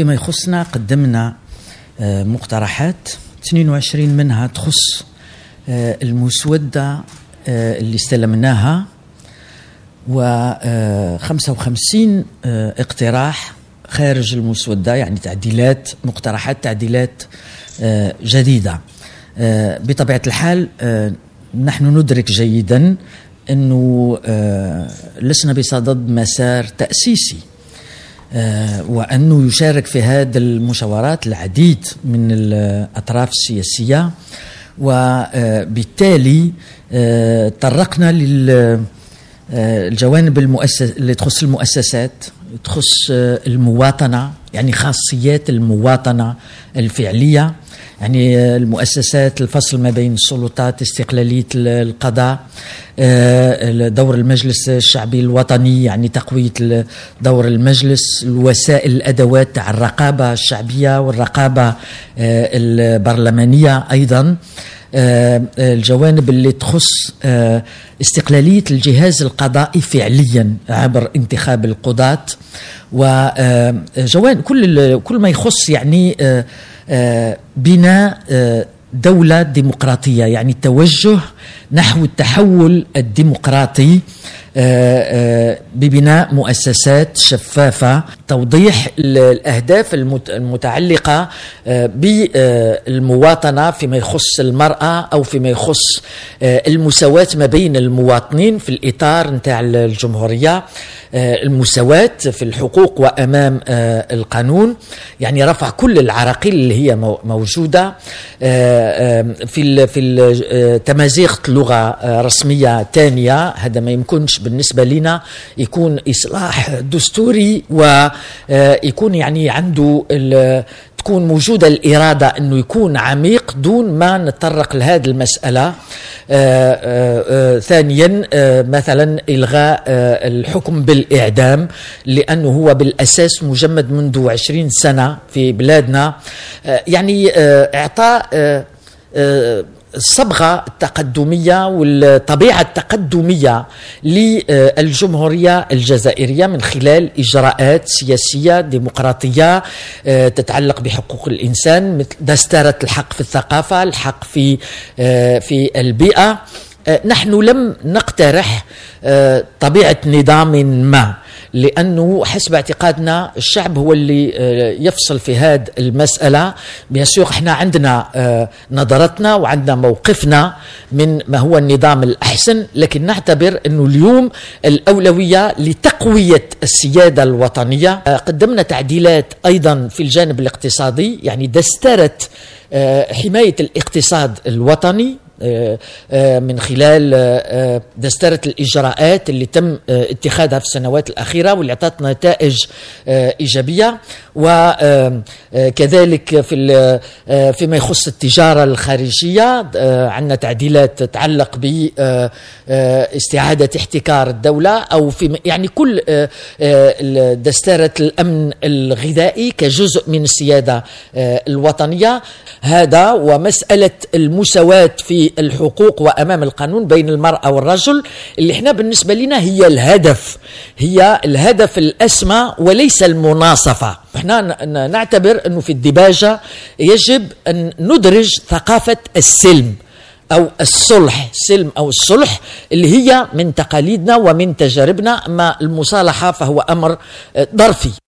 فيما يخصنا قدمنا مقترحات 22 منها تخص المسودة اللي استلمناها، و55 اقتراح خارج المسودة، يعني مقترحات تعديلات جديدة. بطبيعة الحال نحن ندرك جيدا أنه لسنا بصدد مسار تأسيسي، وأنه يشارك في هذه المشاورات العديد من الأطراف السياسية، وبالتالي طرقنا للجوانب اللي تخص المؤسسات، تخص المواطنة، يعني خاصيات المواطنة الفعلية، يعني المؤسسات، الفصل ما بين السلطات، استقلالية القضاء، دور المجلس الشعبي الوطني، يعني تقوية دور المجلس، الوسائل، الأدوات تاع الرقابة الشعبية والرقابة البرلمانية، أيضا الجوانب اللي تخص استقلالية الجهاز القضائي فعليا عبر انتخاب القضاة، وجوانب كل ما يخص يعني بناء دولة ديمقراطية، يعني التوجه نحو التحول الديمقراطي ببناء مؤسسات شفافة، توضيح الأهداف المتعلقة بالمواطنة فيما يخص المرأة أو فيما يخص المساواة ما بين المواطنين في الإطار نتاع الجمهورية، المساواة في الحقوق وأمام القانون، يعني رفع كل العراقيل اللي هي موجودة في تمازيغ لغة رسمية تانية. هذا ما يمكنش بالنسبة لنا، يكون إصلاح دستوري ويكون يعني عنده تكون موجودة الإرادة أنه يكون عميق دون ما نتطرق لهذه المسألة. ثانيا مثلا إلغاء الحكم بالإعدام، لأنه هو بالأساس مجمد منذ 20 سنة في بلادنا، يعني إعطاء الصبغة التقدمية والطبيعة التقدمية للجمهورية الجزائرية من خلال إجراءات سياسية ديمقراطية تتعلق بحقوق الإنسان، مثل دستورة الحق في الثقافة، الحق في البيئة. نحن لم نقترح طبيعة نظام ما، لأنه حسب اعتقادنا الشعب هو اللي يفصل في هذه المسألة. بيسوق احنا عندنا نظرتنا وعندنا موقفنا من ما هو النظام الأحسن، لكن نعتبر أنه اليوم الأولوية لتقوية السيادة الوطنية. قدمنا تعديلات أيضا في الجانب الاقتصادي، يعني دستورة حماية الاقتصاد الوطني من خلال دستورة الإجراءات اللي تم اتخاذها في السنوات الأخيرة واللي أعطت نتائج إيجابية، وكذلك فيما يخص التجارة الخارجية عندنا تعديلات تتعلق باستعادة احتكار الدولة، أو في يعني كل دستورة الأمن الغذائي كجزء من السيادة الوطنية. هذا ومسألة المساواة في الحقوق وأمام القانون بين المرأة والرجل، اللي احنا بالنسبة لنا هي الهدف الأسمى وليس المناصفة. احنا نعتبر أنه في الدباجة يجب أن ندرج ثقافة السلم أو الصلح، سلم أو الصلح، اللي هي من تقاليدنا ومن تجاربنا، أما المصالحة فهو أمر ظرفي.